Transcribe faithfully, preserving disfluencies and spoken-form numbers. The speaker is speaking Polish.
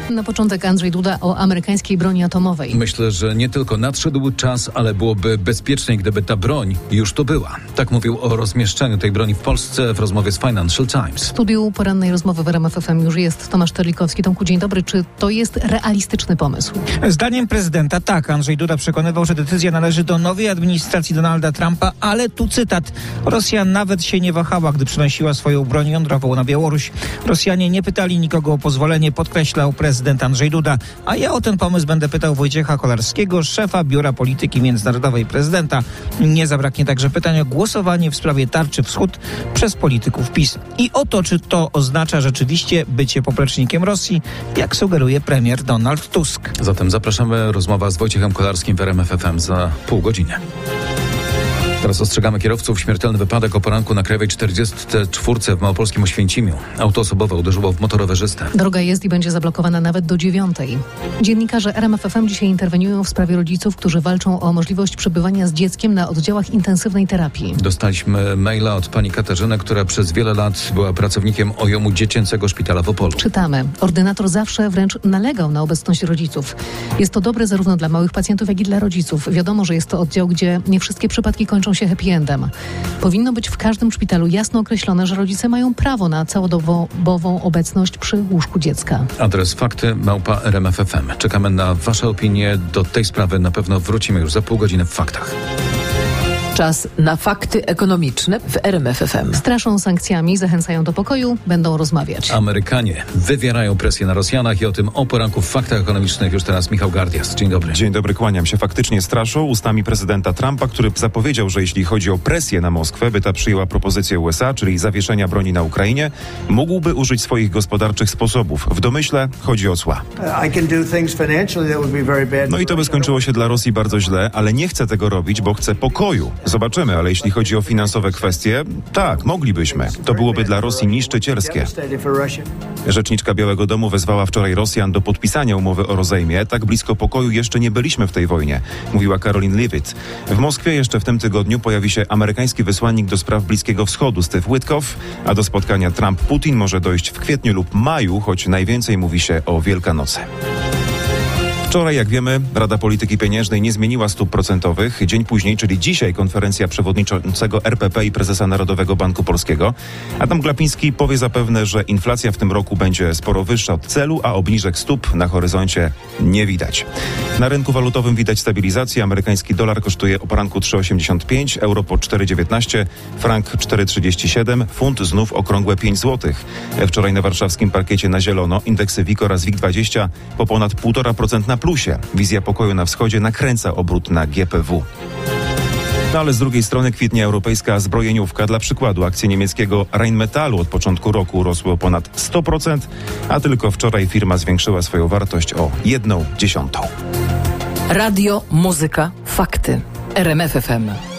Na początek Andrzej Duda o amerykańskiej broni atomowej. Myślę, że nie tylko nadszedł czas, ale byłoby bezpieczniej, gdyby ta broń już tu była. Tak mówił o rozmieszczeniu tej broni w Polsce w rozmowie z Financial Times. W studiu porannej rozmowy w R M F F M już jest Tomasz Terlikowski. Tomku, dzień dobry. Czy to jest realistyczny pomysł? Zdaniem prezydenta tak. Andrzej Duda przekonywał, że decyzja należy do nowej administracji Donalda Trumpa, ale tu cytat. Rosja nawet się nie wahała, gdy przenosiła swoją broń jądrową na Białoruś. Rosjanie nie pytali nikogo o pozwolenie, podkreślał prezydent Andrzej Duda. A ja o ten pomysł będę pytał Wojciecha Kolarskiego, szefa Biura Polityki Międzynarodowej prezydenta. Nie zabraknie także pytań o głosowanie w sprawie tarczy wschód przez polityków PiS. I o to, czy to oznacza rzeczywiście bycie poplecznikiem Rosji, jak sugeruje premier Donald Tusk. Zatem zapraszamy, rozmowa z Wojciechem Kolarskim w R M F F M za pół godziny. Teraz ostrzegamy kierowców. Śmiertelny wypadek o poranku na Krajowej czterdziestej czwartej w małopolskim Oświęcimiu. Auto osobowe uderzyło w motorowerzystę. Droga jest i będzie zablokowana nawet do dziewiątej. Dziennikarze R M F F M dzisiaj interweniują w sprawie rodziców, którzy walczą o możliwość przebywania z dzieckiem na oddziałach intensywnej terapii. Dostaliśmy maila od pani Katarzyny, która przez wiele lat była pracownikiem O J O M-u Dziecięcego Szpitala w Opolu. Czytamy. Ordynator zawsze wręcz nalegał na obecność rodziców. Jest to dobre zarówno dla małych pacjentów, jak i dla rodziców. Wiadomo, że jest to oddział, gdzie nie wszystkie przypadki kończą się happy endem. Powinno być w każdym szpitalu jasno określone, że rodzice mają prawo na całodobową obecność przy łóżku dziecka. Adres fakty małpa R M F F M. Czekamy na wasze opinie. Do tej sprawy na pewno wrócimy już za pół godziny w faktach. Czas na fakty ekonomiczne w R M F F M. Straszą sankcjami, zachęcają do pokoju, będą rozmawiać. Amerykanie wywierają presję na Rosjanach i o tym o poranku w faktach ekonomicznych już teraz Michał Gardias. Dzień dobry. Dzień dobry, kłaniam się. Faktycznie straszą ustami prezydenta Trumpa, który zapowiedział, że jeśli chodzi o presję na Moskwę, by ta przyjęła propozycję U S A, czyli zawieszenia broni na Ukrainie, mógłby użyć swoich gospodarczych sposobów. W domyśle chodzi o cła. No i to by skończyło się dla Rosji bardzo źle, ale nie chce tego robić, bo chce pokoju. Zobaczymy, ale jeśli chodzi o finansowe kwestie, tak, moglibyśmy. To byłoby dla Rosji niszczycielskie. Rzeczniczka Białego Domu wezwała wczoraj Rosjan do podpisania umowy o rozejmie. Tak blisko pokoju jeszcze nie byliśmy w tej wojnie, mówiła Caroline Leavitt. W Moskwie jeszcze w tym tygodniu pojawi się amerykański wysłannik do spraw Bliskiego Wschodu Steve Witkoff, a do spotkania Trump-Putin może dojść w kwietniu lub maju, choć najwięcej mówi się o Wielkanocy. Wczoraj, jak wiemy, Rada Polityki Pieniężnej nie zmieniła stóp procentowych. Dzień później, czyli dzisiaj, konferencja przewodniczącego R P P i prezesa Narodowego Banku Polskiego. Adam Glapiński powie zapewne, że inflacja w tym roku będzie sporo wyższa od celu, a obniżek stóp na horyzoncie nie widać. Na rynku walutowym widać stabilizację. Amerykański dolar kosztuje o poranku trzy osiemdziesiąt pięć, euro po cztery dziewiętnaście, frank cztery trzydzieści siedem, funt znów okrągłe pięć złotych. Wczoraj na warszawskim parkiecie na zielono indeksy WIG oraz WIG dwadzieścia po ponad półtora procent na plusie. Wizja pokoju na wschodzie nakręca obrót na G P W. No ale z drugiej strony kwitnie europejska zbrojeniówka. Dla przykładu akcje niemieckiego Rheinmetallu od początku roku rosły o ponad sto procent, a tylko wczoraj firma zwiększyła swoją wartość o jedną dziesiątą. Radio, muzyka, fakty. R M F F M.